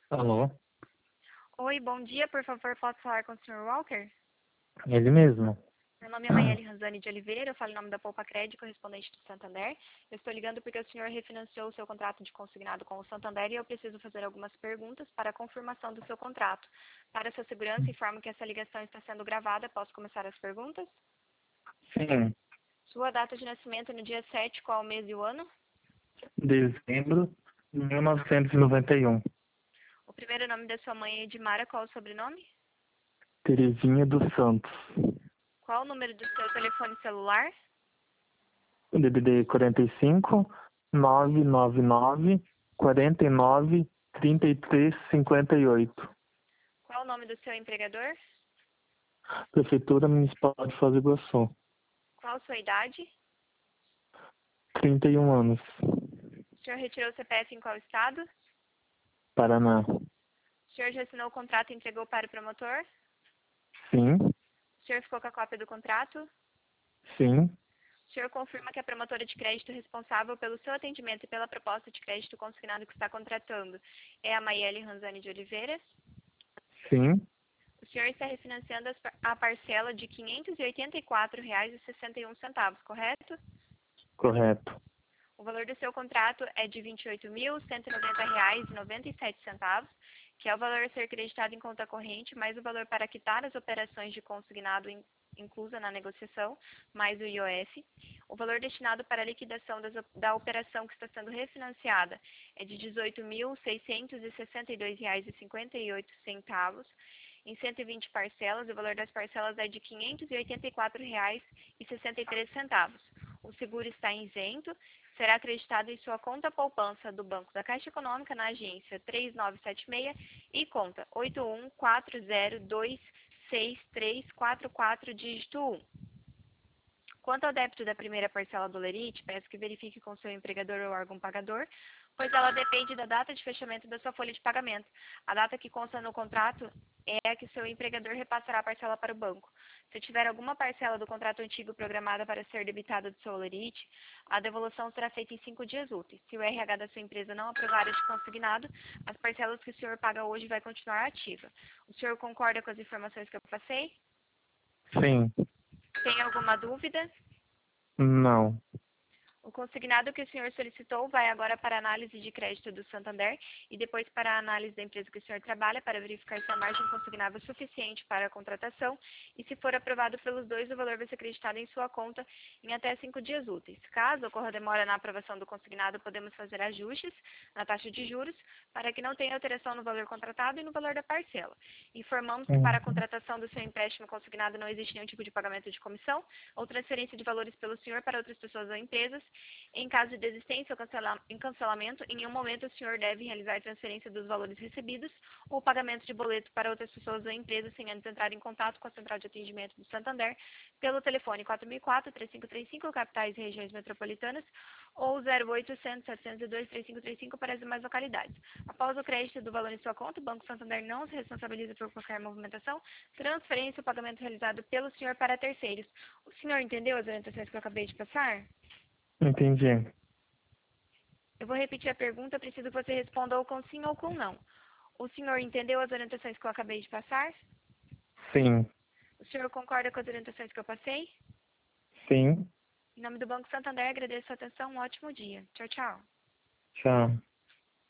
Alô? Oi, bom dia. Por favor, posso falar com o Sr. Walker? Ele mesmo. Meu nome é Maiele Ranzani de Oliveira, eu falo em nome da Poupa Crédito, correspondente do Santander. Eu estou ligando porque o senhor refinanciou o seu contrato de consignado com o Santander e eu preciso fazer algumas perguntas para a confirmação do seu contrato. Para sua segurança, informo que essa ligação está sendo gravada. Posso começar as perguntas? Sim. Sua data de nascimento no dia 7, qual o mês e o ano? Dezembro de 1991. O primeiro nome da sua mãe é Edmara, qual o sobrenome? Terezinha dos Santos. Qual o número do seu telefone celular? DDD 45 999 49 33 58. Qual o nome do seu empregador? Prefeitura Municipal de Foz do Iguaçu. Qual a sua idade? 31 anos. O senhor retirou o CPF em qual estado? Paraná. O senhor já assinou o contrato e entregou para o promotor? Sim. O senhor ficou com a cópia do contrato? Sim. O senhor confirma que a promotora de crédito responsável pelo seu atendimento e pela proposta de crédito consignado que está contratando é a Maiele Ranzani de Oliveira? Sim. O senhor está refinanciando a parcela de R$ 584,61, correto? Correto. O valor do seu contrato é de R$ 28.190,97, que é o valor a ser creditado em conta corrente, mais o valor para quitar as operações de consignado inclusa na negociação, mais o IOF. O valor destinado para a liquidação da operação que está sendo refinanciada é de R$ 18.662,58 em 120 parcelas. O valor das parcelas é de R$ 584,63. O seguro está isento, será acreditado em sua conta poupança do Banco da Caixa Econômica na agência 3976 e conta 8140266344, dígito 1. Quanto ao débito da primeira parcela do Lerite, peço que verifique com seu empregador ou órgão pagador, pois ela depende da data de fechamento da sua folha de pagamento. A data que consta no contrato é a que seu empregador repassará a parcela para o banco. Se tiver alguma parcela do contrato antigo programada para ser debitada do seu Lerite, a devolução será feita em 5 dias úteis. Se o RH da sua empresa não aprovar este consignado, as parcelas que o senhor paga hoje vai continuar ativa. O senhor concorda com as informações que eu passei? Sim. Tem alguma dúvida? Não. O consignado que o senhor solicitou vai agora para a análise de crédito do Santander e depois para a análise da empresa que o senhor trabalha para verificar se a margem consignável é suficiente para a contratação e, se for aprovado pelos dois, o valor vai ser acreditado em sua conta em até 5 dias úteis. Caso ocorra demora na aprovação do consignado, podemos fazer ajustes na taxa de juros para que não tenha alteração no valor contratado e no valor da parcela. Informamos que para a contratação do seu empréstimo consignado não existe nenhum tipo de pagamento de comissão ou transferência de valores pelo senhor para outras pessoas ou empresas. Em caso de desistência ou cancelamento, em nenhum momento o senhor deve realizar transferência dos valores recebidos ou pagamento de boleto para outras pessoas ou empresas sem antes entrar em contato com a Central de Atendimento do Santander pelo telefone 4004-3535, capitais e regiões metropolitanas, ou 0800-702-3535 para as demais localidades. Após o crédito do valor em sua conta, o Banco Santander não se responsabiliza por qualquer movimentação, transferência ou pagamento realizado pelo senhor para terceiros. O senhor entendeu as orientações que eu acabei de passar? Entendi. Eu vou repetir a pergunta, preciso que você responda ou com sim ou com não. O senhor entendeu as orientações que eu acabei de passar? Sim. O senhor concorda com as orientações que eu passei? Sim. Em nome do Banco Santander, agradeço a atenção. Um ótimo dia. Tchau, tchau. Tchau.